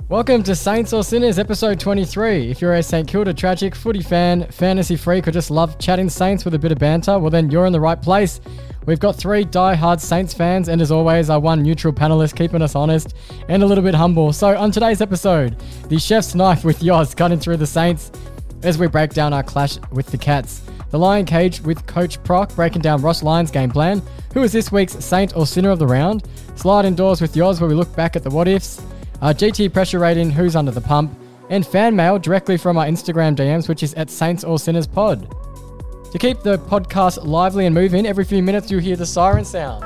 Welcome to Saints or Sinners, episode 23. If you're a St Kilda tragic footy fan, fantasy freak, or just love chatting Saints with a bit of banter, well then you're in the right place. We've got three die-hard Saints fans, and as always, our one neutral panelist keeping us honest and a little bit humble. So on today's episode, the chef's knife with Yoz cutting through the Saints as we break down our clash with the Cats. The Lion Cage with Coach Proc breaking down Ross Lyon's game plan. Who is this week's Saint or Sinner of the round? Slide indoors with Yoz where we look back at the what-ifs. GT pressure rating, who's under the pump, and fan mail directly from our Instagram DMs, which is at Saints or Sinners Pod. To keep the podcast lively and moving, every few minutes you'll hear the siren sound.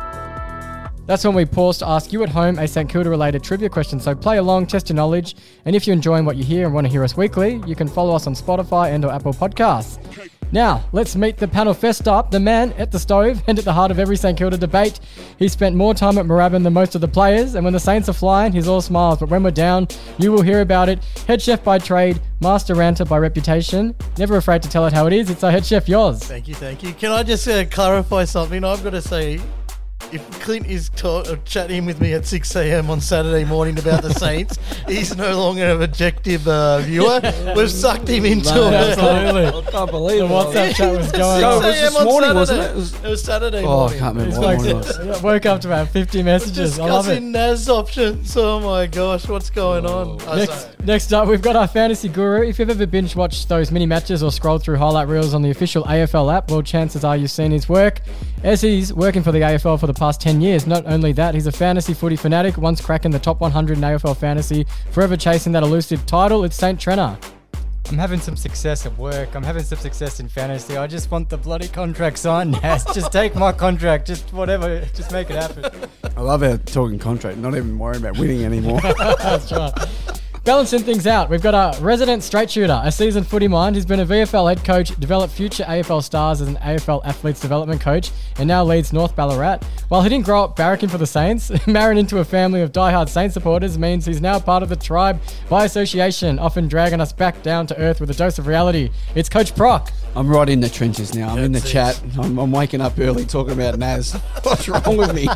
That's when we pause to ask you at home a St Kilda related trivia question, so play along, test your knowledge, and if you're enjoying what you hear and want to hear us weekly, you can follow us on Spotify and or Apple Podcasts. Now, let's meet the panel first up, the man at the stove and at the heart of every St Kilda debate. He spent more time at Moorabbin than most of the players, and when the Saints are flying, he's all smiles, but when we're down, you will hear about it. Head chef by trade, master ranter by reputation, never afraid to tell it how it is. It's our head chef, Yoz. Thank you. Can I just clarify something? I've got to say, if Clint is chatting with me at 6 a.m. on Saturday morning about the Saints, he's no longer an objective viewer. We've sucked him into it. Absolutely. I can't believe The WhatsApp chat was going No, on. it was this morning, wasn't it? It was Saturday Oh, morning. I can't remember It's what like, morning it was. woke up to about 50 messages. I love it. Discussing NAS options. Oh my gosh, what's going on? Next up, we've got our fantasy guru. If you've ever binge watched those mini matches or scrolled through highlight reels on the official AFL app, well, chances are you've seen his work, as he's working for the AFL for the past 10 years. Not only that, he's a fantasy footy fanatic, once cracking the top 100 in AFL fantasy, forever chasing that elusive title. It's Saint Trenner. I'm having some success at work. I'm having some success in fantasy. I just want the bloody contract signed, Nas. Just take my contract. Just whatever. Just make it happen. I love our talking contract, not even worrying about winning anymore. That's right. Balancing things out, we've got a resident straight shooter, a seasoned footy mind. He's been a VFL head coach, developed future AFL stars as an AFL athletes development coach, and now leads North Ballarat. While he didn't grow up barracking for the Saints, marrying into a family of diehard Saints supporters means he's now part of the tribe by association, often dragging us back down to earth with a dose of reality. It's Coach Proc. I'm right in the trenches now. I'm in the chat. I'm waking up early talking about Naz. What's wrong with me?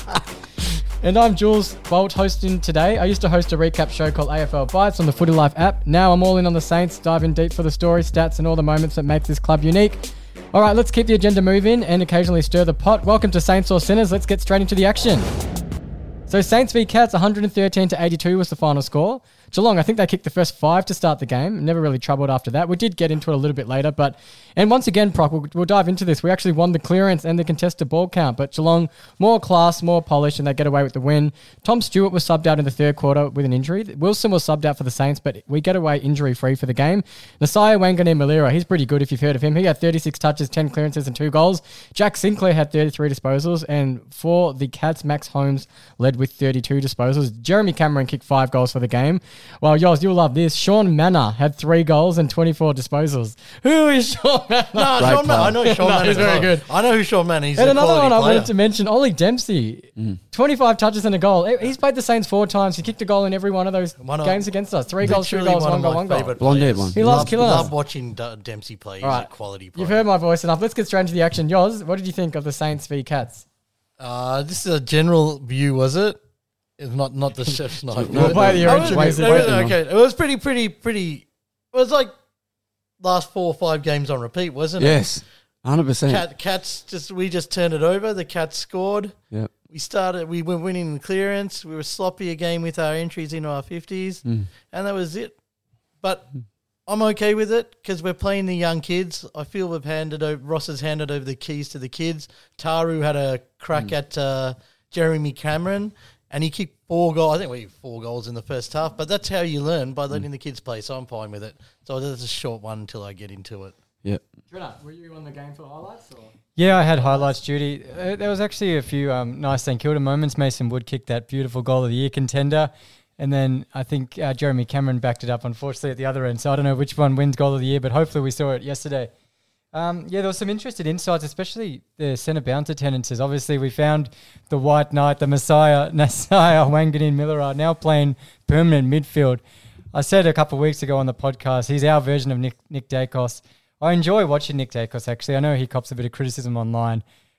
And I'm Jules Bolt hosting today. I used to host a recap show called AFL Bites on the Footy Life app. Now I'm all in on the Saints, diving deep for the story, stats, and all the moments that make this club unique. All right, let's keep the agenda moving and occasionally stir the pot. Welcome to Saints or Sinners. Let's get straight into the action. So Saints v Cats, 113 to 82 was the final score. Geelong, I think they kicked the first 5 to start the game. Never really troubled after that. We did get into it a little bit later, and once again, Proc, we'll dive into this. We actually won the clearance and the contested ball count, but Geelong, more class, more polish, and they get away with the win. Tom Stewart was subbed out in the third quarter with an injury. Wilson was subbed out for the Saints, but we get away injury-free for the game. Nasiah Wanganeen-Malira, he's pretty good if you've heard of him. He had 36 touches, 10 clearances, and 2 goals. Jack Sinclair had 33 disposals, and for the Cats, Max Holmes led with 32 disposals. Jeremy Cameron kicked 5 goals for the game. Well, Yoz, you'll love this. Sean Manor had 3 goals and 24 disposals. Who is Sean Manor? No, Sean Manor. I know Sean Manor. He's very good. I know who Sean Manor is. And another one I wanted to mention, Ollie Dempsey. 25 touches and a goal. He's played the Saints 4 times. He kicked a goal in every one of those games against us. 3 goals, 2 goals, 1 goal, 1 goal. Blonde-haired one. He loves killing us. Love watching Dempsey play. He's a quality player. You've heard my voice enough. Let's get straight into the action. Yoz, what did you think of the Saints v Cats? This is a general view, was it? It's not the chef's knife. We'll play the intro music. Okay, it was pretty. It was like last 4 or 5 games on repeat, wasn't it? Yes, 100%. Cats we just turned it over. The Cats scored. Yep. We were winning in clearance. We were sloppy again with our entries into our 50s, and that was it. But I'm okay with it because we're playing the young kids. I feel Ross has handed over the keys to the kids. Taru had a crack at Jeremy Cameron. And he kicked 4 goals. I think we had 4 goals in the first half. But that's how you learn, by letting the kids play. So I'm fine with it. So that's a short one until I get into it. Yep. Trina, were you on the game for highlights? Or? Yeah, I had highlights duty. There was actually a few nice St Kilda moments. Mason Wood kicked that beautiful goal of the year contender. And then I think Jeremy Cameron backed it up, unfortunately, at the other end. So I don't know which one wins goal of the year, but hopefully we saw it yesterday. There was some interesting insights, especially the centre bounce attendances. Obviously, we found the White Knight, the Messiah, Nasiah Wanganeen-Malira, now playing permanent midfield. I said a couple of weeks ago on the podcast, he's our version of Nick Dacos. I enjoy watching Nick Dacos, actually. I know he cops a bit of criticism online.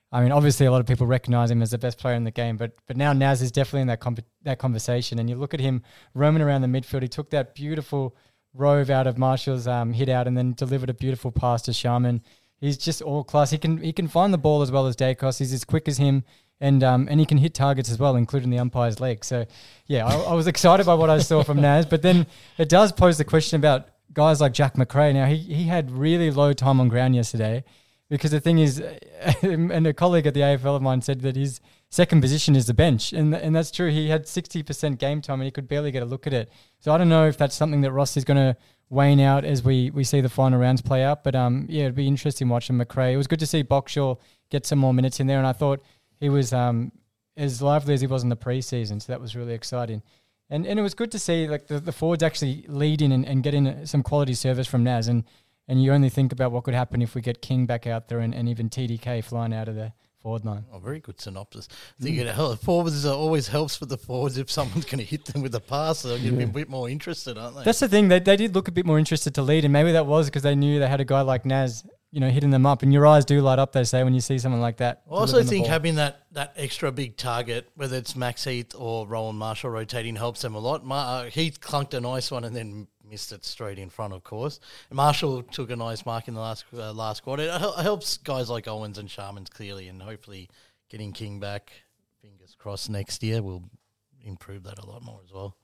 I mean, obviously a lot of people recognise him as the best player in the game, but now Naz is definitely in that conversation. And you look at him roaming around the midfield. He took that beautiful rove out of Marshall's hit out and then delivered a beautiful pass to Sharman. He's just all class. He can find the ball as well as Dacos. He's as quick as him, and he can hit targets as well, including the umpire's leg. So, yeah, I was excited by what I saw from Naz. But then it does pose the question about guys like Jack McRae. Now, he had really low time on ground yesterday because the thing is, and a colleague at the AFL of mine said that his second position is the bench. And that's true. He had 60% game time and he could barely get a look at it. So I don't know if that's something that Ross is going to wane out as we see the final rounds play out. But, yeah, it'd be interesting watching McRae. It was good to see Boxshaw get some more minutes in there. And I thought he was as lively as he was in the preseason. So that was really exciting. And it was good to see like the forwards actually lead in and get in some quality service from Naz. And you only think about what could happen if we get King back out there and even TDK flying out of the forward line. Oh, very good synopsis. I think forwards always helps for the forwards if someone's going to hit them with a pass. They'll get a bit more interested, aren't they? That's the thing. They did look a bit more interested to lead, and maybe that was because they knew they had a guy like Naz, hitting them up. And your eyes do light up, they say, when you see someone like that. I also think having that extra big target, whether it's Max Heath or Roland Marshall rotating, helps them a lot. Heath clunked a nice one and then missed it straight in front, of course. Marshall took a nice mark in the last quarter. It helps guys like Owens and Sharmans clearly, and hopefully getting King back, fingers crossed, next year will improve that a lot more as well.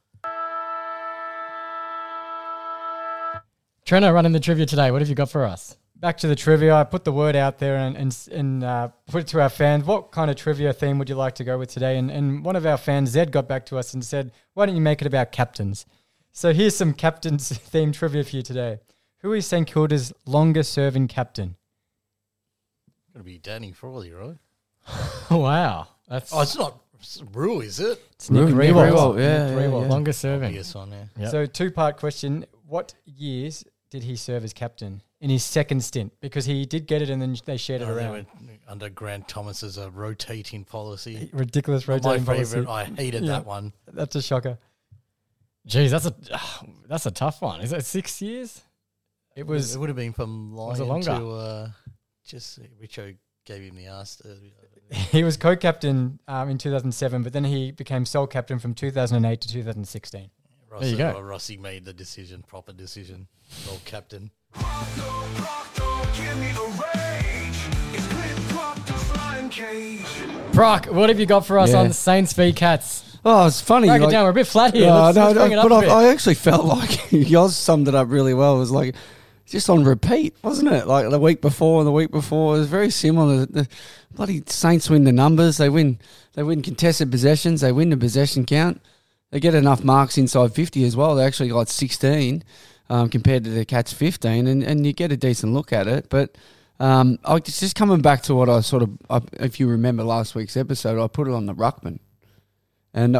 Treno running the trivia today. What have you got for us? Back to the trivia. I put the word out there and put it to our fans. What kind of trivia theme would you like to go with today? And one of our fans, Zed, got back to us and said, why don't you make it about captains? So here's some captains themed trivia for you today. Who is St Kilda's longest serving captain? Going to be Danny Frawley, right? Wow. It's not Rule, is it? It's Nick Rewalt. Yeah. Longest serving. Yes, on there. Yep. So 2-part question. What years did he serve as captain in his second stint? Because he did get it and then they shared it around. They went under Grant Thomas's rotating policy. Ridiculous rotating policy. My favourite. I hated that one. That's a shocker. Geez, that's a tough one. Is it 6 years? It was. It would have been from Was it Lion longer? to just Richo gave him the ass. He was co-captain in 2007, but then he became sole captain from 2008 to 2016. There you go. Rossi made the decision, proper decision. Sole captain. Brock, what have you got for us on Saints v Cats? Oh, it's funny. Break it down. We're a bit flat here. Let's bring it up a bit. I actually felt like Yoz summed it up really well. It was like just on repeat, wasn't it? Like the week before and the week before. It was very similar. The bloody Saints win the numbers. They win contested possessions. They win the possession count. They get enough marks inside 50 as well. They actually got 16 compared to the Cats 15, and you get a decent look at it. But just coming back to what I if you remember last week's episode, I put it on the ruckman. And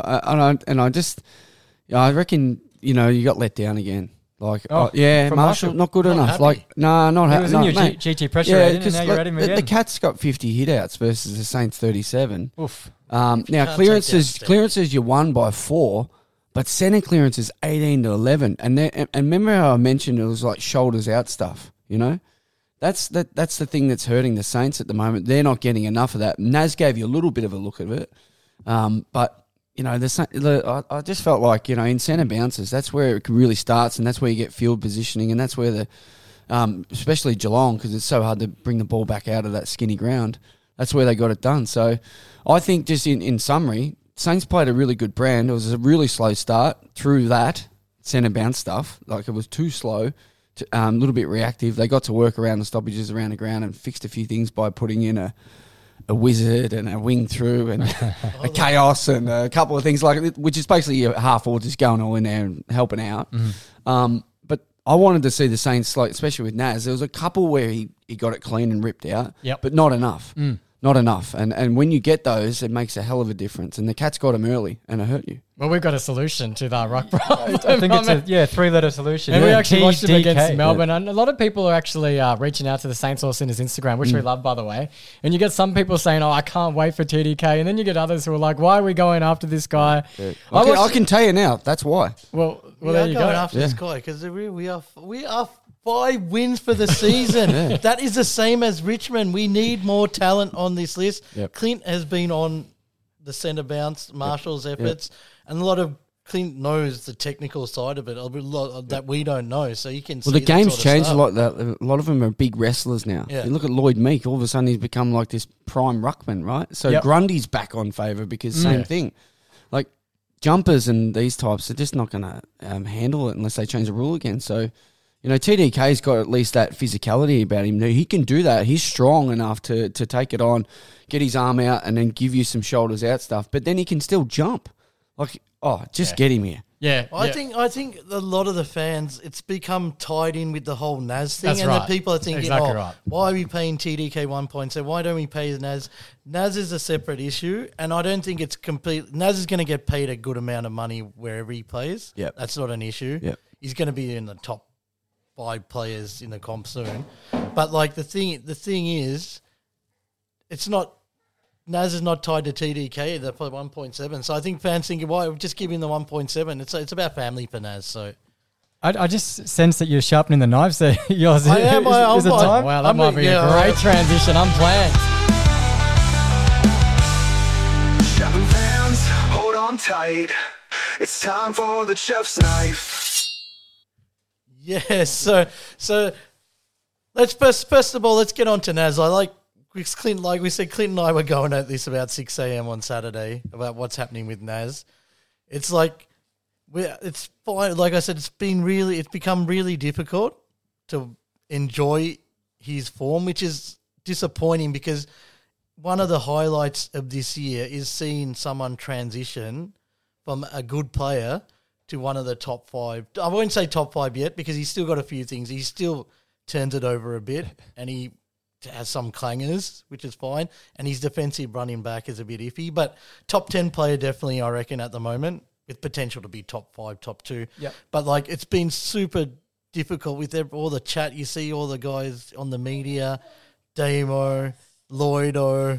I reckon you got let down again. Marshall not good enough. Happy. It was in your GT pressure rating, and now you're at him again. The Cats got 50 hitouts versus the Saints 37. Oof. Now clearances you won by 4, but centre clearance is 18 to 11. And remember how I mentioned it was like shoulders out stuff. That's the thing that's hurting the Saints at the moment. They're not getting enough of that. Naz gave you a little bit of a look at it, but. I just felt like, in centre bounces, that's where it really starts, and that's where you get field positioning, and that's where especially Geelong, because it's so hard to bring the ball back out of that skinny ground, that's where they got it done. So I think just in summary, Saints played a really good brand. It was a really slow start through that centre bounce stuff. Like it was too slow, a little bit reactive. They got to work around the stoppages around the ground and fixed a few things by putting in a wizard and a wing through and a chaos and a couple of things like it, which is basically your half forward just going all in there and helping out. Mm-hmm. But I wanted to see the Saints, especially with Naz, there was a couple where he got it clean and ripped out, but not enough. Not enough. And when you get those, it makes a hell of a difference. And the Cats got him early and it hurt you. Well, we've got a solution to that ruck problem. I think it's a 3-letter solution. And we actually watched him against TDK. Melbourne. And a lot of people are actually reaching out to the Saints All Sinners Instagram, which we love, by the way. And you get some people saying, I can't wait for TDK. And then you get others who are like, why are we going after this guy? Yeah. I can tell you now, that's why. Well, we there are you going go. after this guy because we are 5 wins for the season. That is the same as Richmond. We need more talent on this list. Yep. Clint has been on the centre bounce, Marshall's efforts, and a lot of Clint knows the technical side of it, a lot that we don't know. So you can see the game's sort of changed stuff. a lot. A lot of them are big wrestlers now. Yeah. You look at Lloyd Meek, all of a sudden he's become like this prime ruckman, right? So Grundy's back on favour because same thing. Like jumpers and these types are just not going to handle it unless they change the rule again. So, you know, TDK's got at least that physicality about him. He can do that. He's strong enough to take it on, get his arm out and then give you some shoulders out stuff. But then he can still jump. Like, get him here. Yeah, I think a lot of the fans, it's become tied in with the whole Naz thing, That's and right. the people are thinking, Exactly right. why are we paying TDK 1.7? Why don't we pay Naz? Naz is a separate issue, and I don't think it's complete. Naz is going to get paid a good amount of money wherever he plays. Yep. That's not an issue. Yep. He's going to be in the top 5 players in the comp soon. But like the thing is, it's not. Naz is not tied to TDK, the 1.7. So I think fans thinking, why just give him the 1.7? It's about family for Naz. So I just sense that you're sharpening the knives there. Yours I am. is it time? Wow, that might be a great transition. Unplanned. Shopping fans, hold on tight. It's time for the chef's knife. yes, so let's first of all let's get on to Naz. Clint, like we said, Clint and I were going at this about 6 a.m. on Saturday about what's happening with Naz. It's like it's fine. Like I said, it's become really difficult to enjoy his form, which is disappointing because one of the highlights of this year is seeing someone transition from a good player to one of the top 5. I won't say top 5 yet because he's still got a few things. He still turns it over a bit and he has some clangers, which is fine. And his defensive running back is a bit iffy. But top 10 player definitely, I reckon, at the moment with potential to be top 5, top 2. Yep. But, like, it's been super difficult with all the chat. You see all the guys on the media, Damo, Lloydo,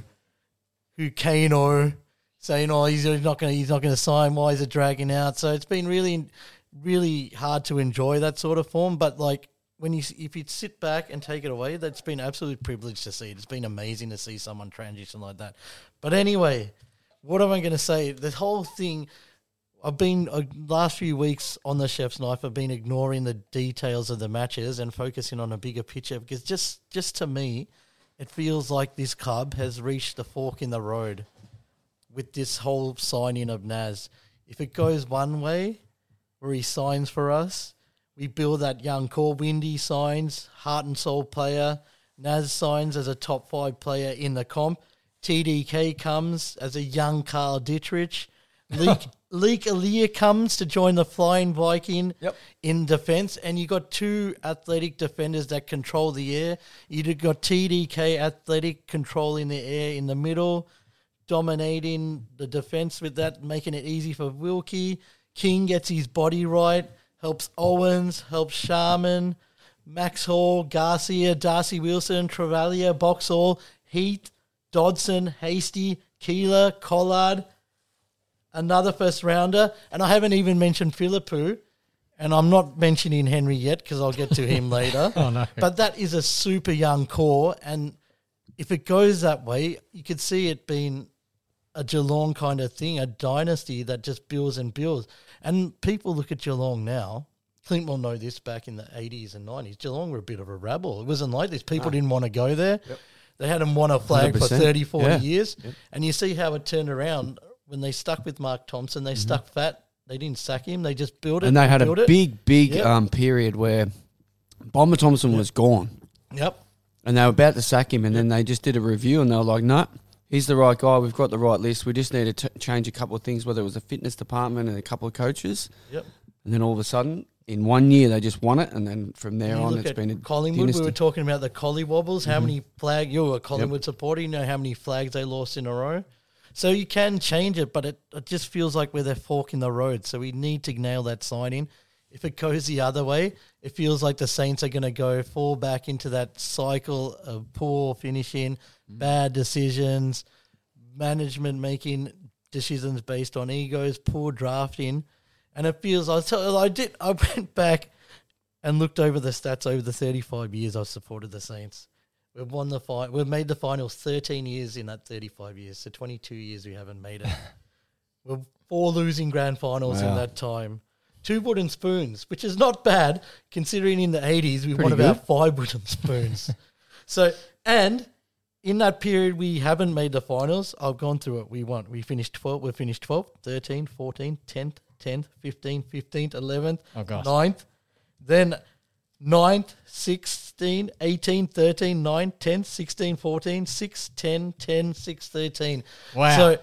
Kano, saying, he's not going to sign. Why is it dragging out? So it's been really, really hard to enjoy that sort of form. But, like, if you sit back and take it away, that's been an absolute privilege to see. It's been amazing to see someone transition like that. But anyway, what am I going to say? The whole thing, I've been, last few weeks on the Chef's Knife, I've been ignoring the details of the matches and focusing on a bigger picture because just to me, it feels like this club has reached the fork in the road with this whole signing of Naz. If it goes one way, where he signs for us, we build that young core. Windy signs, heart and soul player. Naz signs as a top 5 player in the comp. TDK comes as a young Carl Dittrich. Leek Aaliyah comes to join the Flying Viking in defence. And you got 2 athletic defenders that control the air. You've got TDK athletic controlling the air in the middle, dominating the defence with that, making it easy for Wilkie. King gets his body right. Helps Owens, helps Sharman, Max Hall, Garcia, Darcy Wilson, Travalia, Boxall, Heath, Dodson, Hasty, Keeler, Collard, another first rounder. And I haven't even mentioned Philippou, and I'm not mentioning Henry yet because I'll get to him later. Oh, no. But that is a super young core, and if it goes that way, you could see it being a Geelong kind of thing, a dynasty that just builds and builds. And people look at Geelong now. Clint will know this back in the 80s and 90s. Geelong were a bit of a rabble. It wasn't like this. People didn't want to go there. Yep. They hadn't won a flag 100%. for 30, 40 Yeah. years. Yep. And you see how it turned around when they stuck with Mark Thompson. They stuck fat. They didn't sack him. They just built it. And they had a built it. big Yep. period where Bomber Thompson was gone. Yep. And they were about to sack him, and then they just did a review, and they were like, no, he's the right guy. We've got the right list. We just need to change a couple of things, whether it was the fitness department and a couple of coaches. Yep. And then all of a sudden, in 1 year, they just won it, and then from there You on, look it's at been a Collingwood. dynasty. We were talking about the Collie Wobbles. How many flags? You're a Collingwood supporter. You know how many flags they lost in a row. So you can change it, but it just feels like we're their fork in the road. So we need to nail that signing. If it goes the other way, it feels like the Saints are going to fall back into that cycle of poor finishing, bad decisions, management making decisions based on egos, poor drafting. And it feels, I went back and looked over the stats over the 35 years I've supported the Saints. We've won the We've made the finals 13 years in that 35 years. So 22 years we haven't made it. We're 4 losing grand finals in that time. 2 wooden spoons, which is not bad considering in the 80s we won about 5 wooden spoons. So, and in that period we haven't made the finals. I've gone through it. We won. We finished 12th. We finished 12th, 13th, 14th, 10th, 10th, 15th, 15th, 11th, 9th. Then 9th, 16, 18, 13, 9, 10, 16, 14, 6, 10, 10, 6, 13. Wow. So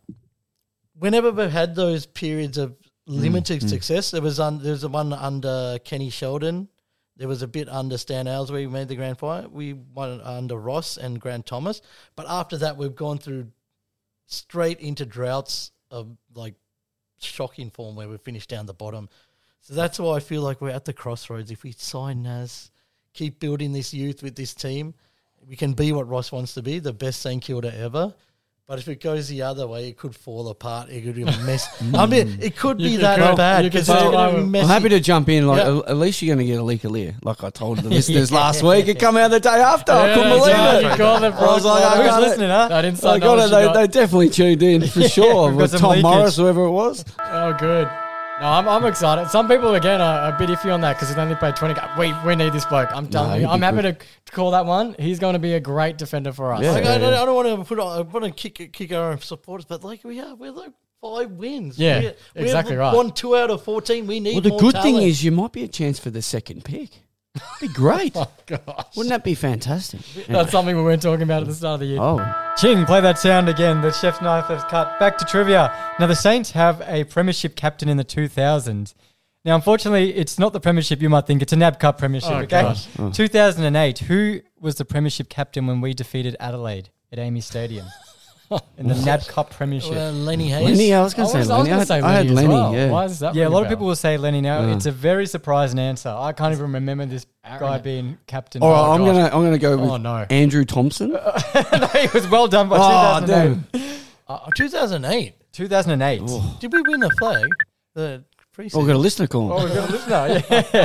whenever we've had those periods of limited success, there was one under Kenny Sheldon. There was a bit under Stan Ellsbury. We made the grand final. We won under Ross and Grant Thomas. But after that, we've gone through straight into droughts of like shocking form where we finished down the bottom. So that's why I feel like we're at the crossroads. If we sign Naz, keep building this youth with this team, we can be what Ross wants to be, the best St Kilda ever. But if it goes the other way, it could fall apart. It could be a mess. I mean, it could be that bad because it's going to be messy. I'm happy to jump in. Like, at least you're going to get a leak of Lear. Like I told the listeners last week, it come out the day after. I couldn't believe it. You called it, I was like, who's listening, huh? That inside I got it. knowledge you They definitely tuned in for sure. We've got With some Tom leakage. Morris, whoever it was. Oh, good. No, I'm excited. Some people, again, are a bit iffy on that because he's only played 20 games. We need this bloke. I'm telling you. he'd I'm be happy to call that one. He's going to be a great defender for us. Yeah. Like, I don't want to I want to kick our own supporters, but like we're like 5 wins. Yeah, exactly right. Won 2 out of 14. We need Well, the more good talent. thing is you might be a chance for the second pick. Be great. Oh, gosh. Wouldn't that be fantastic? That's something we weren't talking about at the start of the year. Oh, Ching, play that sound again. The chef's knife has cut. Back to trivia. Now, the Saints have a premiership captain in the 2000s. Now, unfortunately, it's not the premiership you might think. It's a NAB Cup premiership, okay? gosh. 2008. Who was the premiership captain when we defeated Adelaide at Amy Stadium in the NAB Cup premiership? Lenny Hayes. Lenny, I was going to say Lenny. I had as Lenny, well. yeah. Why is that? Yeah, a ring lot of bell? people will say Lenny now. Yeah. It's a very surprising answer. I can't even remember this guy Arrogant. being captain. All right, gosh. I'm gonna go with Oh, no. Andrew Thompson. No, it was well done by Oh, 2008. damn. 2008. 2008. Did we win the flag? The Oh, preseason. we've got a listener call. Oh, we've got a listener.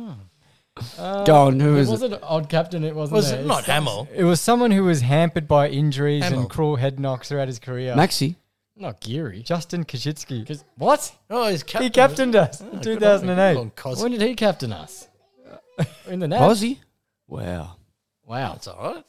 Yeah. Go on, who It is it? wasn't an odd captain. It wasn't. was there. it not Hamill? It was someone who was hampered by injuries Hamill. and cruel head knocks throughout his career. Maxi. Not Geary. Justin Koschitzky. What? Oh, he's captain. He captained us in Good 2008. on Cos. When did he captain us? In the net. Was he? Wow. Wow. That's all right.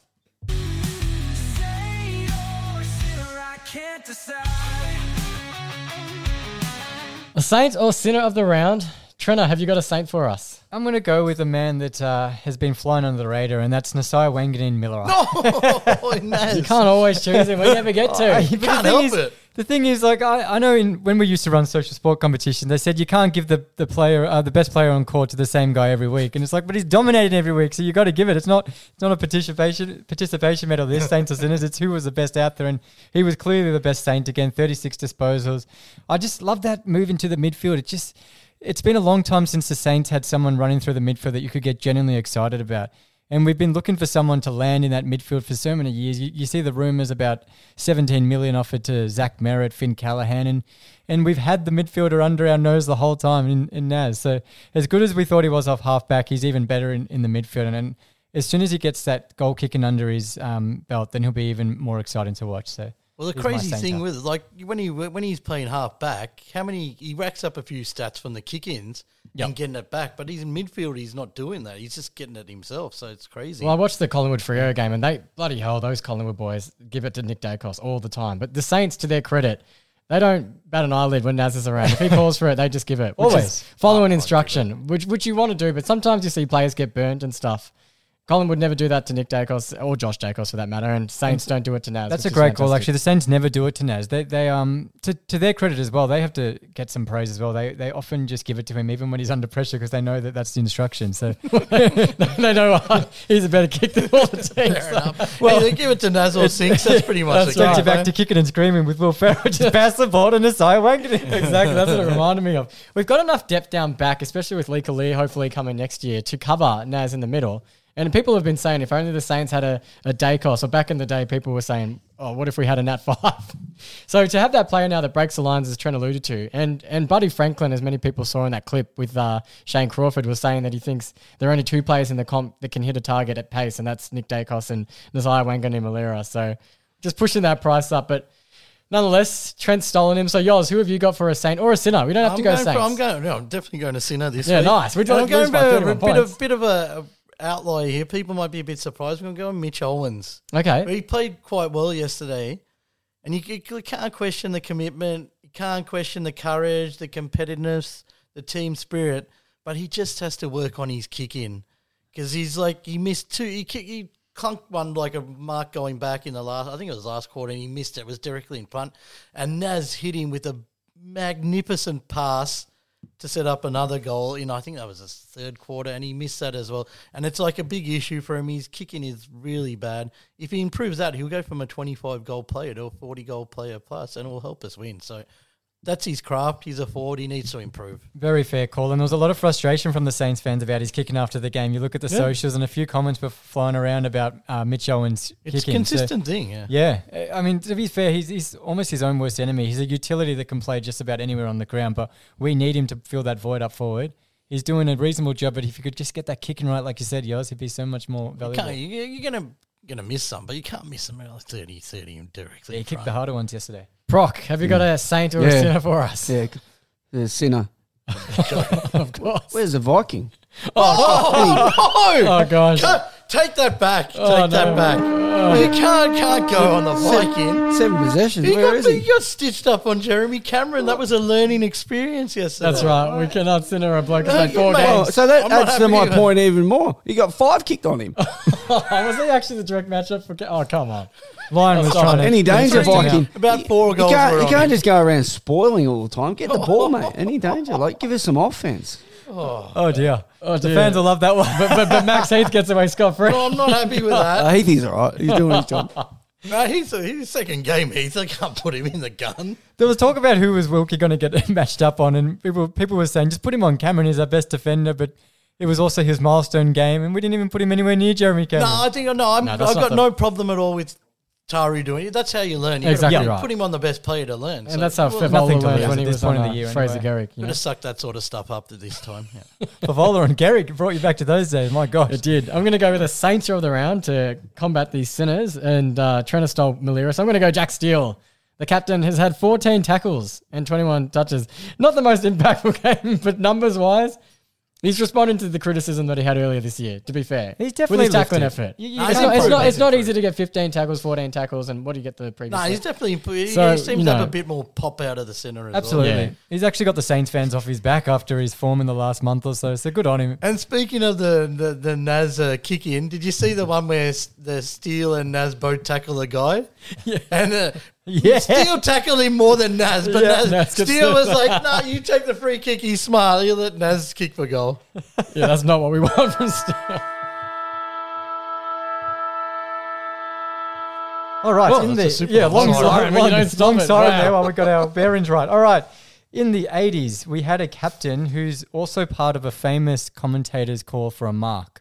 A saint or sinner of the round? Trenna, have you got a saint for us? I'm going to go with a man that has been flying under the radar, and that's Nasai Wanganeen Miller. Oh, Naz. You can't always choose him. We never get to. But the can't thing help is- it. The thing is, like, I know when we used to run social sport competition, they said you can't give the player, the best player on court to the same guy every week. And it's like, but he's dominating every week, so you got to give it. It's not a participation medal, this Saints or Sinners. It's who was the best out there. And he was clearly the best Saint again, 36 disposals. I just love that move into the midfield. It's been a long time since the Saints had someone running through the midfield that you could get genuinely excited about. And we've been looking for someone to land in that midfield for so many years. You see the rumours about 17 million offered to Zach Merritt, Finn Callahan, and we've had the midfielder under our nose the whole time in Naz. So as good as we thought he was off half-back, he's even better in the midfield. And as soon as he gets that goal kicking under his belt, then he'll be even more exciting to watch. So. Well, the He's my crazy centre. thing with it, like when he's playing half back, he racks up a few stats from the kick-ins and getting it back, but he's in midfield. He's not doing that. He's just getting it himself. So it's crazy. Well, I watched the Collingwood Freo game, and they bloody hell, those Collingwood boys give it to Nick Dacos all the time. But the Saints, to their credit, they don't bat an eyelid when Naz is around. If he calls for it, they just give it. Which Always. is following instruction, which you want to do. But sometimes you see players get burnt and stuff. Colin would never do that to Nick Dacos or Josh Dacos for that matter, and Saints don't do it to Naz. That's which a is great call, fantastic. actually. The Saints never do it to Naz. They to their credit as well, they have to get some praise as well. They often just give it to him even when he's under pressure because they know that that's the instruction. So they know he's a better kick than all the teams. Fair enough. Well, they give it to Naz or Sinks. That's pretty much That's the right. gets game you back plan. to kicking and screaming with Will Ferrell. Just pass the ball to Nasai Wanganeen. Exactly, that's what it reminded me of. We've got enough depth down back, especially with Lee Kalir hopefully coming next year, to cover Naz in the middle. And people have been saying if only the Saints had a Dacos, or back in the day, people were saying, oh, what if we had a Nat 5? So to have that player now that breaks the lines, as Trent alluded to, and Buddy Franklin, as many people saw in that clip with Shane Crawford, was saying that he thinks there are only 2 players in the comp that can hit a target at pace, and that's Nick Dacos and Nasiah Wanganimulira. So just pushing that price up. But nonetheless, Trent's stolen him. So, Yoz, who have you got for a Saint or a Sinner? We don't have to go Saints. I'm definitely going to Sinner this Yeah, week. nice. I'm going for a bit of a outlier here. People might be a bit surprised. We're going to go on Mitch Owens. Okay. He played quite well yesterday, and you can't question the commitment. You can't question the courage, the competitiveness, the team spirit, but he just has to work on his kick in because he missed 2. He clunked one like a mark going back in the last, I think it was last quarter, and he missed it. It was directly in front, and Naz hit him with a magnificent pass to set up another goal in, I think that was his 3rd quarter, and he missed that as well. And it's like a big issue for him. His kicking is really bad. If he improves that, he'll go from a 25-goal player to a 40-goal player plus, and it will help us win. So that's his craft. He's a forward. He needs to improve. Very fair call. And there was a lot of frustration from the Saints fans about his kicking after the game. You look at the socials and a few comments were flying around about Mitch Owens kicking. It's a consistent thing, yeah. Yeah. I mean, to be fair, he's almost his own worst enemy. He's a utility that can play just about anywhere on the ground, but we need him to fill that void up forward. He's doing a reasonable job, but if you could just get that kicking right, like you said, Yoz, he'd be so much more valuable. You're going to miss some, but you can't miss them like 30 directly. Yeah, he kicked the harder ones yesterday. Proc, have you got a Saint or a Sinner for us? Yeah, the Sinner. Of course. Where's the Viking? Oh, gosh. Take that back. Take that back. You can't go on the Viking. 7 possessions. He Where got, is he? he got stitched up on Jeremy Cameron. That was a learning experience yesterday. That's right. We cannot Sinner a bloke who's played 4 mate. games. Oh, so that I'm not adds to happy my with point even more. He got 5 kicked on him. Was he actually the direct matchup for... Oh, come on. Lion was trying to... Any danger, Three- Viking? About 4 You goals. can't, just go around spoiling all the time. Get the ball, mate. Any danger? Like, give us some offense. Oh, dear. Oh, The dear. fans will love that one. But Max Heath gets away scot-free. No, I'm not happy with that. Heathy's all right. He's doing his job. No, he's second game, Heath. I can't put him in the gun. There was talk about who was Wilkie going to get matched up on, and people were saying, just put him on Cameron. He's our best defender, but it was also his milestone game, and we didn't even put him anywhere near Jeremy Cameron. I've got no problem at all with Taru doing it. That's how you learn. You Exactly gotta right. Put him on the best player to learn. And that's how we'll Favola nothing to learned lose when at he this was point on of the year Fraser anyway. Garrick. You Could know? have sucked that sort of stuff up to this time. Yeah. Favola and Garrick brought you back to those days. My gosh. It did. I'm going to go with a Saints of the round to combat these sinners, and Trent stole Malira. So I'm going to go Jack Steele. The captain has had 14 tackles and 21 touches. Not the most impactful game, but numbers-wise, he's responding to the criticism that he had earlier this year, to be fair. He's definitely with his tackling lifted. effort. Nah, It's he's improved. not He's easy to get 15 tackles, 14 tackles, and what do you get the previous? No, he's definitely. He So, seems you to have know. a bit more pop out of the centre as Absolutely. well. Yeah. He's actually got the Saints fans off his back after his form in the last month or so, so good on him. And speaking of the Naz kick in, did you see the one where the Steele and Naz both tackle a guy? Yeah. And Yeah. Steele tackled him more than Naz, but Yeah, Naz, Naz gets Steele the- was like, "No, you take the free kick. He's smart. You let Naz kick for goal." Yeah, that's not what we want from Steele. All right, Well, in that's a the super long long siren, siren when you don't stop long it. siren Wow. there while we got our bearings right. All right, in the 80s, we had a captain who's also part of a famous commentator's call for a mark.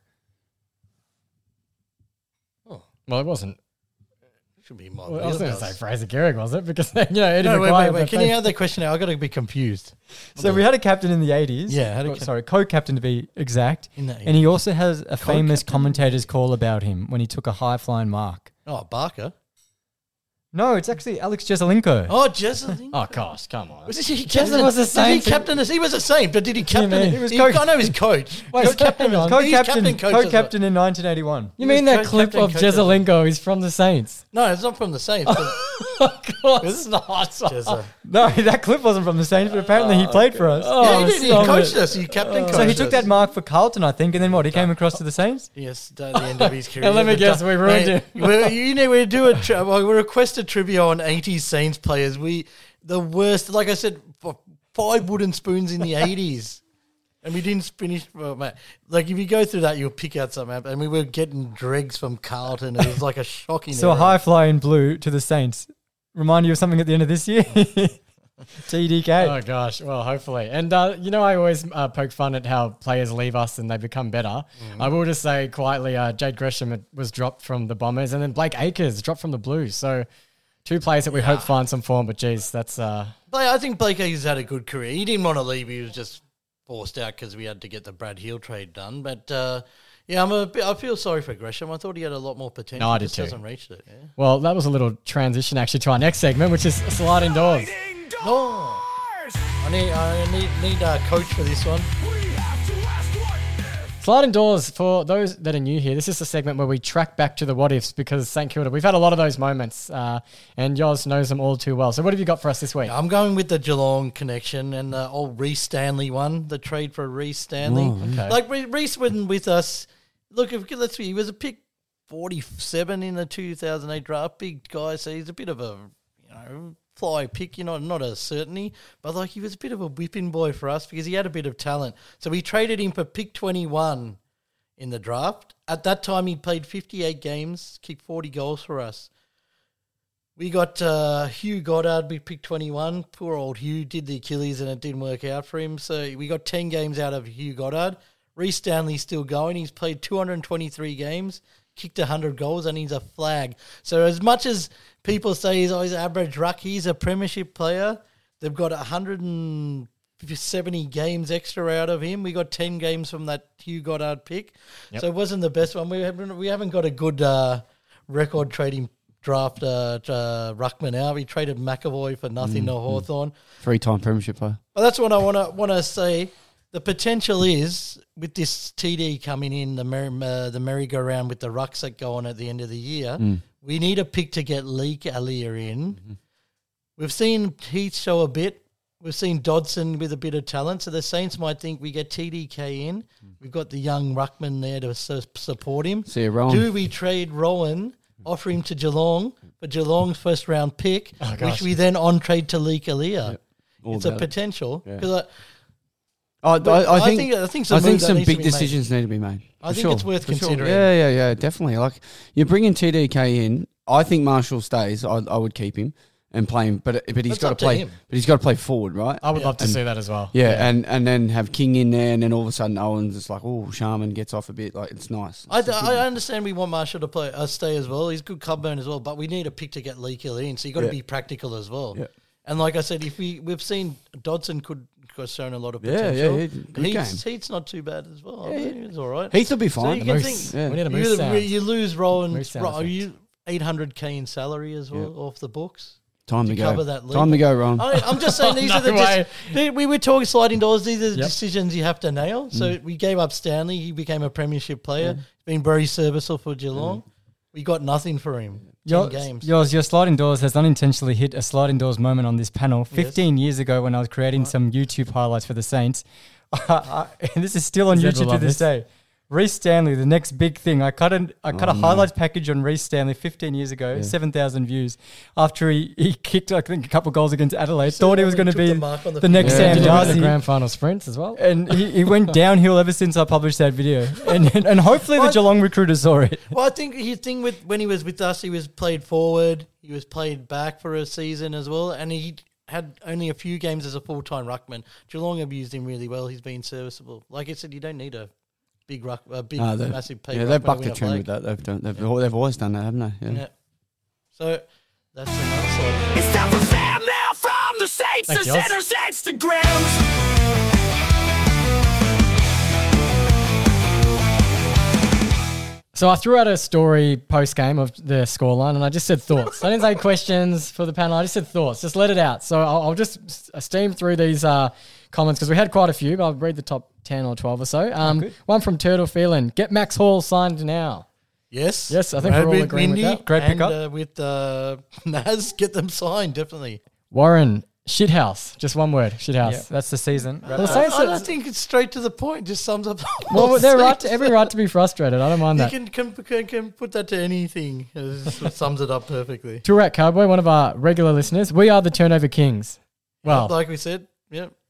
Well, it wasn't. Should be my Well, I was going to wheelhouse. say Fraser Garrick, was it? Because, Eddie No, McGuire. wait. Can you have the question now? I got to be confused. So we had a captain in the 80s. Yeah, had a sorry, co-captain to be exact. In the And he also has a famous Co-captain? commentator's call about him when he took a high-flying mark. Oh, Barker. No, it's actually Alex Jezelenko. Oh, Jesselyn. Oh, gosh, come on. Was he Jezelyn was the Did same. he captain us? He was the same, but did he captain? mean? He He was was I know he's coach. Wait, Co-captain. hang on. He's Co-captain captain, coach as well. co-captain in 1981. You mean that was clip co-captain, of coach as well. Jezelenko is from the Saints? No, it's not from the Saints. but Of course It's not. Jezza. No, that clip wasn't from the Saints, but apparently he played for us. Yeah, he did. He stop coached it. us. He captain coached us. So he took that mark for Carlton, I think, and then what? He came across to the Saints? Yes, at the end of his career. And let me guess, we ruined Mate, we do we request a trivia on 80s Saints players. The worst, like I said, 5 wooden spoons in the 80s. And we didn't finish. Well, mate, like if you go through that, you'll pick out some. And we were getting dregs from Carlton. It was like a shocking. So a era. high fly in blue to the Saints. Remind you of something at the end of this year? TDK. Oh gosh, well, hopefully. And you know, I always poke fun at how players leave us and they become better. I will just say quietly, Jade Gresham was dropped from the Bombers, and then Blake Acres dropped from the Blues. So 2 players that we hope find some form. But geez, that's I think Blake Acres had a good career. He didn't want to leave. He was just forced out because we had to get the Brad Hill trade done. But I feel sorry for Gresham. I thought he had a lot more potential. No, I did just too. hasn't reached it. Yeah. well, that was a little transition actually to our next segment, which is sliding doors. Oh, I need a coach for this one. Sliding doors, for those that are new here, this is a segment where we track back to the what ifs because St Kilda, we've had a lot of those moments, and Yoz knows them all too well. So what have you got for us this week? I'm going with the Geelong connection and the old Reece Stanley one, the trade for Reece Stanley. okay. Like Reece wasn't with us. Look, let's see, he was a pick 47 in the 2008 draft, big guy, so he's a bit of a fly pick, not a certainty, but like he was a bit of a whipping boy for us because he had a bit of talent. So we traded him for pick 21 in the draft. At that time, he played 58 games, kicked 40 goals for us. We got Hugh Goddard with pick 21. Poor old Hugh did the Achilles and it didn't work out for him. So we got 10 games out of Hugh Goddard. Reece Stanley's still going. He's played 223 games, kicked 100 goals, and he's a flag. So as much as people say he's always average ruck, he's a premiership player. They've got 170 games extra out of him. We got 10 games from that Hugh Goddard pick. Yep. So it wasn't the best one. We haven't got a good record trading draft ruckman out. We traded McAvoy for nothing to Hawthorn. 3-time premiership player. Well, that's what I want to say. The potential is with this TD coming in, the merry-go-round with the rucks that go on at the end of the year, we need a pick to get Leake Alia in. Mm-hmm. We've seen Heath show a bit. We've seen Dodson with a bit of talent. So the Saints might think we get TDK in. We've got the young ruckman there to support him. See you, Rowan. Do we trade Rowan, offer him to Geelong for Geelong's first-round pick, which we then on-trade to Leake Alia? Yep. It's a potential. Yeah. I think some big decisions need to be made. I think it's worth considering. Yeah, definitely. Like you're bringing TDK in. I think Marshall stays. I would keep him and play him, but he's got to play. But he's got to play forward, right? I would love to see that as well. Yeah, and then have King in there, and then all of a sudden Owens is like, oh, Sharman gets off a bit. Like it's nice. I understand we want Marshall to stay as well. He's a good club man as well, but we need a pick to get Leake in, so you got to be practical as well. Yeah. And like I said, if we've seen Dodson could shown a lot of potential. Heath's not too bad as well. Yeah, he's all right. Heath will be fine. So we need a Moose sound. You lose Rowan. Are you $800K in salary as well off the books? Time to go. Cover that league. Time to go, Ron. I'm just saying these are the we were talking sliding doors. These are the decisions you have to nail. So we gave up Stanley. He became a premiership player. He's been very serviceable for Geelong. We got nothing for him. 10 games. Your sliding doors has unintentionally hit a sliding doors moment on this panel. 15 years ago when I was creating some YouTube highlights for the Saints, and this is still on YouTube to this day. Reece Stanley, the next big thing. I cut a highlights package on Reece Stanley 15 years ago, 7,000 views. After he kicked, I think, a couple goals against Adelaide, thought he was going to be the next Sam Darcy. The grand final sprints as well. And he went downhill ever since I published that video. And hopefully the Geelong recruiter saw it. Well, I think his thing when he was with us, he was played forward, he was played back for a season as well, and he had only a few games as a full-time ruckman. Geelong have used him really well. He's been serviceable. Like I said, you don't need a massive pay. Yeah, they've bucked the trend with that. They've always done that, haven't they? Yeah. So that's another side. It's time for fam now from the Saints to Center's Instagrams. So I threw out a story post-game of the scoreline and I just said thoughts. I didn't say questions for the panel. I just said thoughts. Just let it out. So I'll just steam through these comments because we had quite a few, but I'll read the top 10 or 12 or so. One from Turtle Phelan. Get Max Hall signed now. Yes. I think we're all agreeing with that. Great pickup. And with Naz, get them signed, definitely. Warren. Shithouse. Just one word. Shithouse. Yeah, that's the season. I don't think it's straight to the point. Just sums up. Well, they're right. Every right to be frustrated. I don't mind that. You can put that to anything. It sums it up perfectly. Turak Cowboy, one of our regular listeners. We are the turnover kings. Well, like we said. Yep.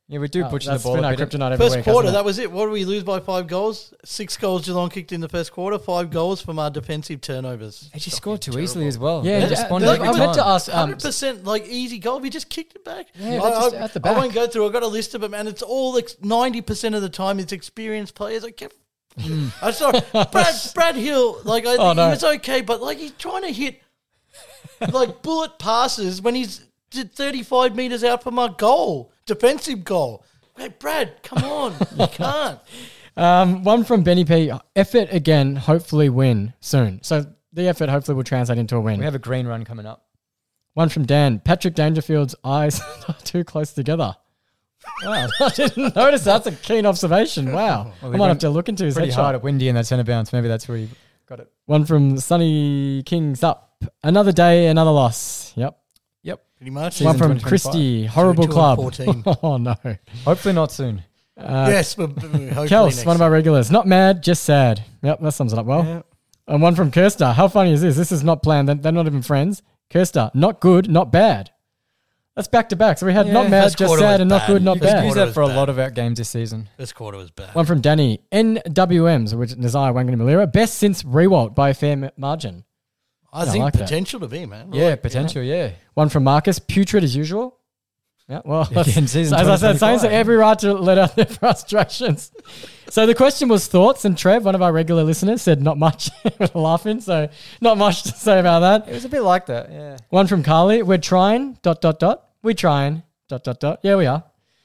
Yeah, we do butcher the That's ball been a our bit. kryptonite every First week. quarter, hasn't that it? was it. What did we lose by 5 goals? 6 goals Geelong kicked in the first quarter, 5 goals from our defensive turnovers. They just scored too easily as well. Yeah, They yeah, responded look, every I meant to time. ask. 100% like easy goal. We just kicked it back. Yeah, but just at the back. I won't go through. I've got a list of them, and it's all 90% of the time it's experienced players. I kept. I saw Brad Hill. Like I think no. he was okay, but like he's trying to hit like bullet passes when he's 35 meters out from our goal, defensive goal. Hey, Brad, come on, you can't. One from Benny P. Effort again. Hopefully win soon. So the effort hopefully will translate into a win. We have a green run coming up. One from Dan. Patrick Dangerfield's eyes are too close together. Wow, I didn't notice that. That's a keen observation. Wow, Well, I we might have went to look into his Pretty headshot. hard at Windy in that centre bounce. Maybe that's where you got it. One from Sunny Kings up. Another day, another loss. Yep. Pretty much. Season One from 2025. Christy. Horrible 2 and club. 14. Oh no. Hopefully not soon. Yes, but hopefully Kels, next one of our regulars. Not mad, just sad. Yep, that sums it up well. Yeah. And one from Kirsta. How funny is this? This is not planned. They're not even friends. Kirsta. Not good, not bad. That's back to back. So we had not mad, First just quarter sad, was and not bad. good, not You could bad. use Quarter that was for a bad. lot of our games this season. First quarter was bad. One from Danny. NWMs, which is Nazar Wangani Malira. Best since Rewalt by a fair margin. I think like that. potential to be, man. Yeah, Like, potential, yeah. One from Marcus. Putrid as usual. Yeah, well, Again, season as I said, Saints have 2025. every right to let out their frustrations. So the question was thoughts, and Trev, one of our regular listeners, said not much. With a laughing, so not much to say about that. It was a bit like that, yeah. One from Carly. We're trying. ... We trying. ... Yeah, we are.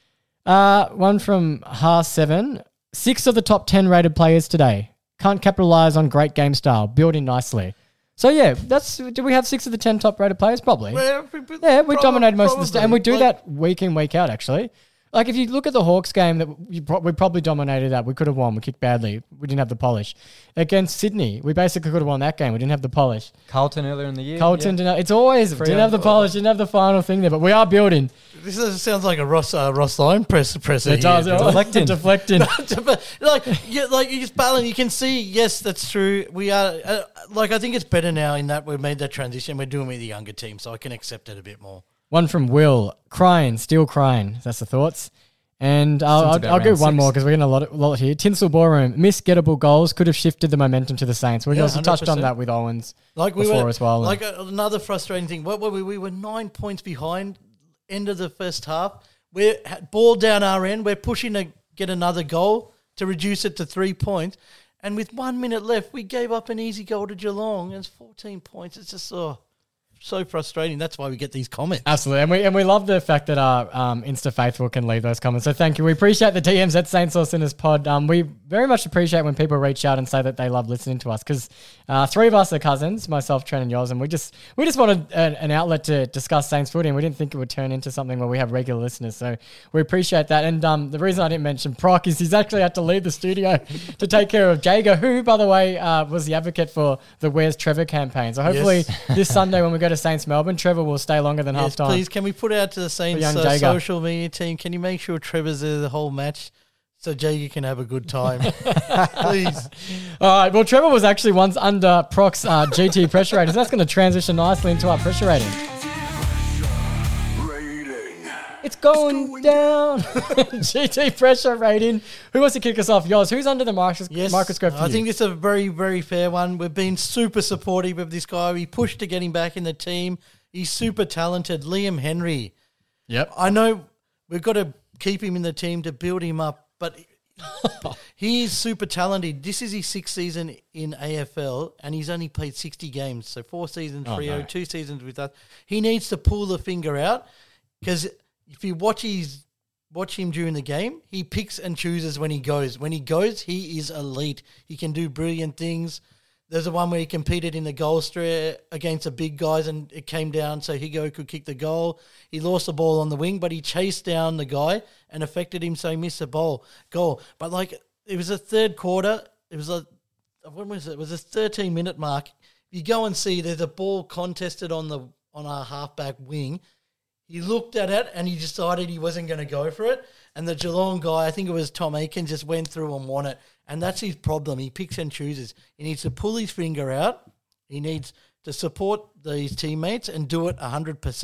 One from Ha7. 6 of the top 10 rated players today. Can't capitalize on great game style. Building nicely. So yeah, do we have 6 of the 10 top rated players? Probably. well, Yeah, we dominated most of the probably. and we do Like, that week in, week out, actually. Like, if you look at the Hawks game, that we probably dominated that. We could have won. We kicked badly. We didn't have the polish. Against Sydney, we basically could have won that game. We didn't have the polish. Carlton earlier in the year. Carlton, it's always, didn't have the polish, didn't have the final thing there, but we are building. Sounds like a Ross Lyon presser. It does. Deflecting. Deflecting. like you just balance. You can see. Yes, that's true. We are I think it's better now in that we've made that transition. We're doing with the younger team, so I can accept it a bit more. One from Will. Crying, still crying. That's the thoughts. And I'll about go round one more 6. because we're getting a lot here. Tinsel Ballroom. Misgettable goals could have shifted the momentum to the Saints. We Yeah, also touched on 100%. that with Owens Like we before were as well. Like another frustrating thing. What were we? We were 9 points behind. End of the first half. We're ball down our end. We're pushing to get another goal to reduce it to 3 points. And with 1 minute left, we gave up an easy goal to Geelong. It's 14 points. It's just so frustrating. That's why we get these comments. Absolutely. And we love the fact that our Insta faithful can leave those comments. So thank you. We appreciate the DMs at Saints or Sinners Pod. We very much appreciate when people reach out and say that they love listening to us because 3 of us are cousins, myself, Trent and yours, and we just wanted an outlet to discuss Saints footy, and we didn't think it would turn into something where we have regular listeners. So we appreciate that. And the reason I didn't mention Proc is he's actually had to leave the studio to take care of Jager, who, by the way, was the advocate for the Where's Trevor campaign. So hopefully this Sunday when we go to Saints Melbourne, Trevor will stay longer than half time. Please, can we put out to the Saints young Jager. social media team? Can you make sure Trevor's there the whole match so Jager can have a good time? Please. All right. Well, Trevor was actually once under Proc's GT pressure rating. So that's going to transition nicely into our pressure rating. Rating. It's going down. GT pressure rating. Who wants to kick us off? Yours. Who's under the microscope for I you? think it's a very, very fair one. We've been super supportive of this guy. We pushed to get him back in the team. He's super talented. Liam Henry. Yep. I know we've got to keep him in the team to build him up, but he is super talented. This is his 6th season in AFL, and he's only played 60 games. So 4 seasons, Freo, 2 seasons with us. He needs to pull the finger out because if you watch him during the game, he picks and chooses when he goes. When he goes, he is elite. He can do brilliant things. There's the one where he competed in the goal straight against the big guys and it came down so Higo could kick the goal. He lost the ball on the wing, but he chased down the guy and affected him so he missed the goal. But like it was a third quarter. It was when was it? It was a 13-minute mark. You go and see there's a ball contested on our halfback wing. He looked at it and he decided he wasn't going to go for it. And the Geelong guy, I think it was Tom Aiken, just went through and won it. And that's his problem. He picks and chooses. He needs to pull his finger out. He needs to support these teammates and do it 100%.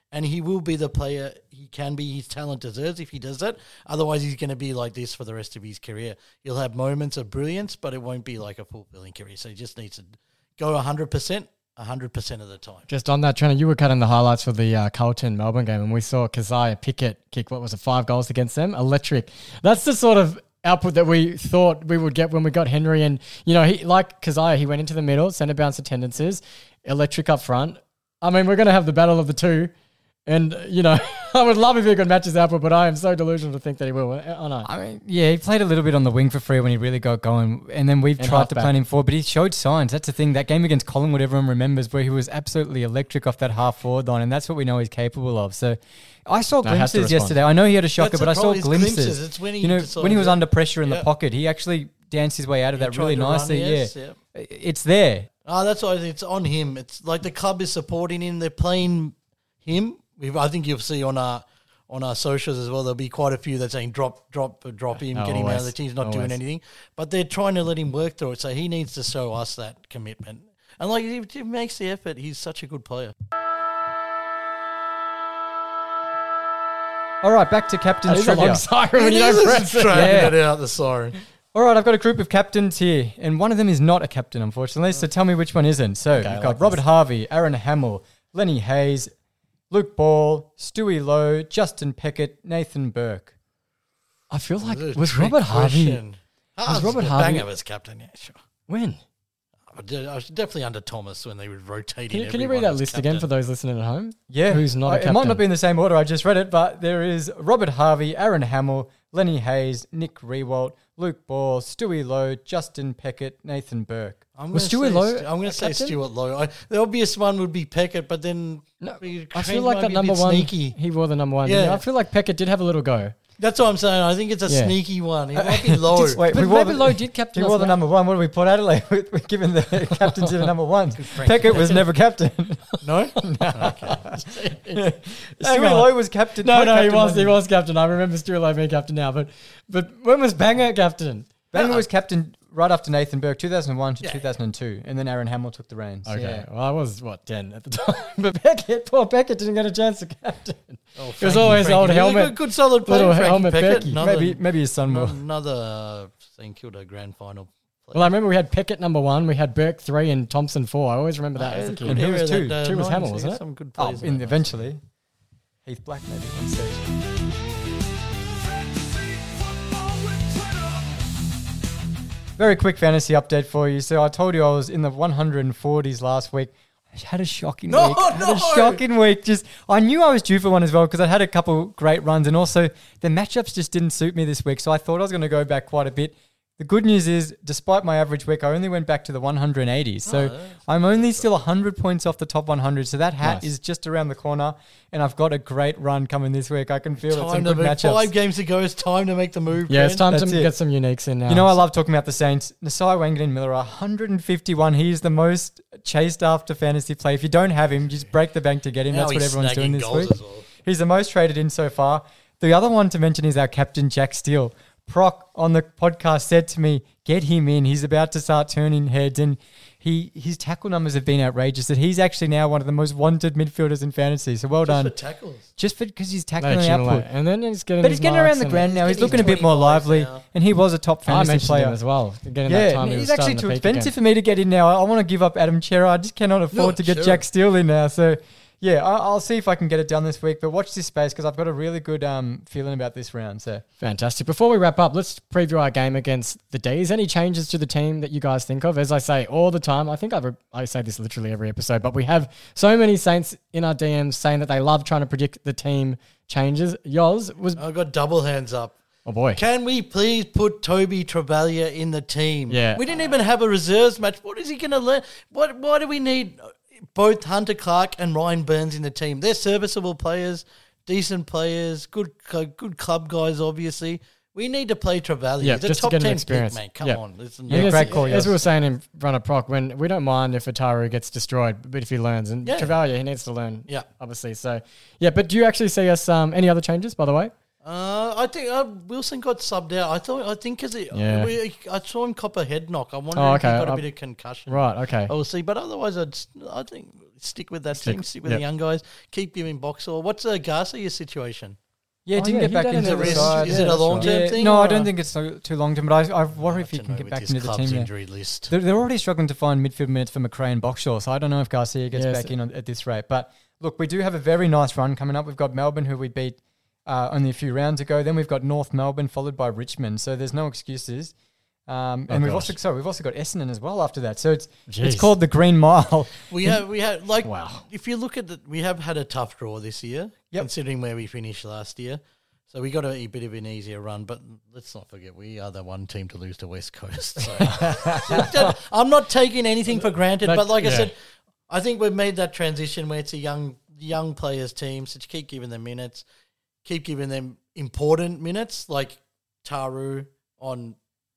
and he will be the player he can be. His talent deserves if he does that. Otherwise, he's going to be like this for the rest of his career. He'll have moments of brilliance, but it won't be like a fulfilling career. So he just needs to go 100%. 100% of the time. Just on that, Trina, you were cutting the highlights for the Carlton-Melbourne game, and we saw Keziah Pickett kick, 5 goals against them? Electric. That's the sort of output that we thought we would get when we got Henry. And, he like Keziah, he went into the middle, centre bounce attendances, electric up front. I mean, we're going to have the battle of the two. And, I would love if he could match his output, but I am so delusional to think that he will. I know. I mean, yeah, he played a little bit on the wing for free when he really got going, and then we've tried to plan him forward, but he showed signs. That's the thing. That game against Collingwood, everyone remembers, where he was absolutely electric off that half forward line, and that's what we know he's capable of. So I saw glimpses yesterday. I know he had a shocker, but I saw glimpses. It's when he when he was under pressure in the pocket, he actually danced his way out of that really nicely. It's there. Oh, that's why it's on him. It's like the club is supporting him. They're playing him. I think you'll see on our socials as well, there'll be quite a few that saying drop him, get him out of the team. He's not doing anything. But they're trying to let him work through it, so he needs to show us that commitment. And like, if he makes the effort, he's such a good player. All right, back to captain's trivia. Siren when you don't press it. Dragging it out the siren. All right, I've got a group of captains here, and one of them is not a captain, unfortunately, so tell me which one isn't. So you've got Robert Harvey, Aaron Hamill, Lenny Hayes, Luke Ball, Stewie Lowe, Justin Peckett, Nathan Burke. I feel like was Robert Harvey. Was Robert Harvey Banger was captain? Yeah, sure. When? I was definitely under Thomas when they would rotate. Can you read that list again for those listening at home? Yeah, who's not a captain? It might not be in the same order. I just read it, but there is Robert Harvey, Aaron Hamill, Lenny Hayes, Nick Rewalt, Luke Ball, Stewie Lowe, Justin Peckett, Nathan Burke. Was Stewie Lowe? I'm going to say Stuart Lowe. The obvious one would be Peckett, but then I feel like that number one. Sneaky. He wore the number one. Yeah. I feel like Peckett did have a little go. That's what I'm saying. I think it's a sneaky one. It might be Lowe. But maybe Lowe did captain. He wore the number one. What do we put Adelaide? We're giving the captaincy to number one. Peckett was never captain. No? Stewie Lowe was captain. No, he was captain. I remember Stewie Lowe being captain now. But when was Banger captain? Banger was captain right after Nathan Burke, 2001 to 2002, and then Aaron Hamill took the reins. Okay, well, I was 10 at the time, but poor Beckett didn't get a chance to captain. It was always the old helmet, good solid player, little helmet Becky. Maybe his son will. Another St Kilda grand final player. Well, I remember we had Peckett number 1, we had Burke 3, and Thompson 4. I always remember that as a kid. And who was 2? 2 was Hamill, wasn't it? Some good players. Eventually, Heath Black maybe on stage. Very quick fantasy update for you. So I told you I was in the 140s last week. I had a shocking week. Had a shocking week. I knew I was due for one as well because I'd had a couple great runs, and also the matchups just didn't suit me this week. So I thought I was going to go back quite a bit. The good news is, despite my average week, I only went back to the 180s. So I'm only still 100 points off the top 100. So that hat is just around the corner, and I've got a great run coming this week. I can feel it. Some good matchups. 5 games to go. It's time to make the move. Yeah, it's time to get some uniques in now. You know, I love talking about the Saints. Nasai Wangan-Miller, 151. He's the most chased after fantasy play. If you don't have him, just break the bank to get him. That's what everyone's doing this week. He's the most traded in so far. The other one to mention is our captain, Jack Steele. Proc on the podcast said to me, get him in. He's about to start turning heads, and his tackle numbers have been outrageous. That he's actually now one of the most wanted midfielders in fantasy. So well done. Just for tackles. Just because he's tackling the output. And then he's getting around the ground now. He's looking a bit more lively, and he was a top fantasy player him as well. That time he's actually too expensive for me to get in now. I want to give up Adam Chera. I just cannot afford to get Jack Steele in now. So yeah, I'll see if I can get it done this week. But watch this space because I've got a really good feeling about this round. So fantastic. Before we wrap up, let's preview our game against the D's. Any changes to the team that you guys think of? As I say all the time, I think I say this literally every episode, but we have so many Saints in our DMs saying that they love trying to predict the team changes. I've got double hands up. Oh boy. Can we please put Toby Travalia in the team? Yeah. We didn't even have a reserves match. What is he going to learn? Why do we need both Hunter Clark and Ryan Burns in the team? They're serviceable players, decent players, good club guys, obviously. We need to play Travalia. Yeah, He's just a top to get 10 an experience. pick, mate. Come on. Great call. As we were saying in front of Proc, when we don't mind if Ataru gets destroyed, but if he learns, and Travalia, he needs to learn, obviously. So, yeah, but do you actually see us any other changes, by the way? I think Wilson got subbed out. I think because I saw him cop a head knock. I wonder if he got a bit of concussion. Right, okay. I will see. But otherwise, I think stick with that team. Stick with the young guys. Keep giving Boxall. What's Garcia's situation? Yeah, didn't get back into the side. Is it a long-term thing? No, I don't think it's too long-term, but I worry if he can get back into the team. Injury list. They're already struggling to find midfield minutes for McRae and Boxall, so I don't know if Garcia gets back in at this rate. But look, we do have a very nice run coming up. We've got Melbourne, who we beat only a few rounds ago. Then we've got North Melbourne, followed by Richmond. So there's no excuses. And we've also got Essendon as well after that. So it's called the Green Mile. We have like if you look at we have had a tough draw this year, considering where we finished last year. So we got a bit of an easier run, but let's not forget we are the one team to lose to West Coast. So I'm not taking anything for granted, but like I said, I think we've made that transition where it's a young players team. So keep giving them minutes, keep giving them important minutes, like Taru on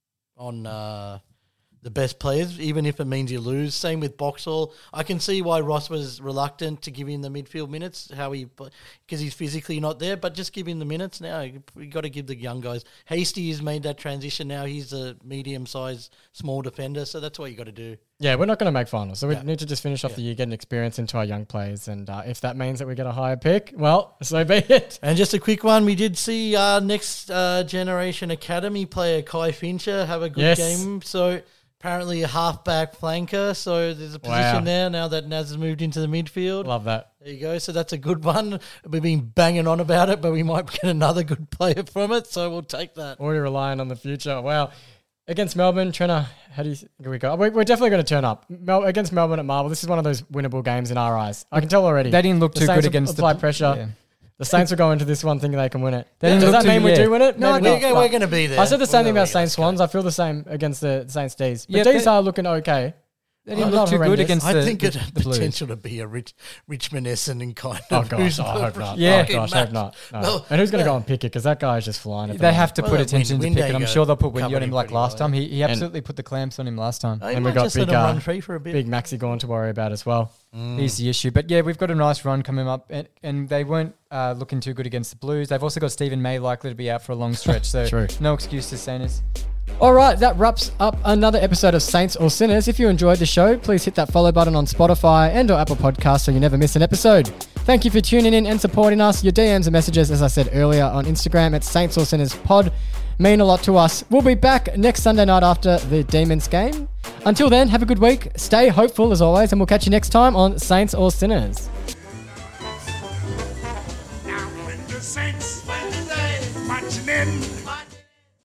the best players, even if it means you lose. Same with Boxall. I can see why Ross was reluctant to give him the midfield minutes, because he's physically not there, but just give him the minutes now. We got to give the young guys. Hasty has made that transition now. He's a medium-sized, small defender, so that's what you got to do. Yeah, we're not going to make finals, so we need to just finish off the year, getting experience into our young players, and if that means that we get a higher pick, well, so be it. And just a quick one, we did see our next generation academy player, Kai Fincher, have a good game, so apparently a half-back flanker, so there's a position there now that Naz has moved into the midfield. Love that. There you go, so that's a good one. We've been banging on about it, but we might get another good player from it, so we'll take that. Already relying on the future. Wow. Against Melbourne, Trenner, how do you think we go? We're definitely going to turn up. Against Melbourne at Marvel, this is one of those winnable games in our eyes. I can tell already. They didn't look too good against the pressure. Yeah. The Saints will go into this one thinking they can win it. Does that mean we do win it? No, we're going to be there. I said the same thing about Saints Swans. I feel the same against the Saints D's. But D's are looking okay. They didn't look too good against I think it had the potential to be a Richmond Essendon kind of. Oh, gosh, I hope not. Yeah. Oh, gosh, I hope not. No. Well, and who's going to go and pick it? Because that guy is just flying. They have to put attention to Pickett. I'm sure they'll put Windy on him like last time. He absolutely put the clamps on him last time. And we've got big Maxi Gawn to worry about as well. He's the issue. But yeah, we've got a nice run coming up, and they weren't looking too good against the Blues. They've also got Stephen May likely to be out for a long stretch, so no excuses, Saints. All right, that wraps up another episode of Saints or Sinners. If you enjoyed the show, please hit that follow button on Spotify and or Apple Podcasts so you never miss an episode. Thank you for tuning in and supporting us. Your DMs and messages, as I said earlier, on Instagram at Saints or Sinners Pod mean a lot to us. We'll be back next Sunday night after the Demons game. Until then, have a good week. Stay hopeful as always, and we'll catch you next time on Saints or Sinners.